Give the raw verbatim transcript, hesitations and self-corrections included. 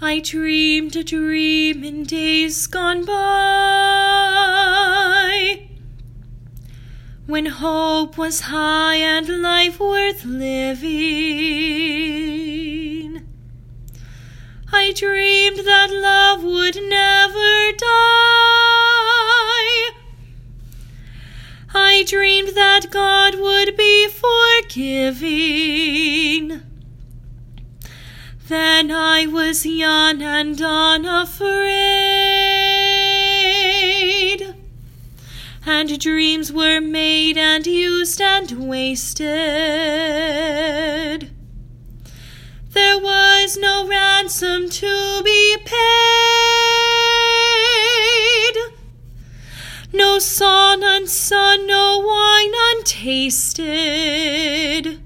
I dreamed a dream in days gone by, when hope was high and life worth living. I dreamed that love would never die. I dreamed that God would be forgiving. Then I was young and unafraid, and dreams were made and used and wasted. There was no ransom to be paid, no song unsung, no wine untasted.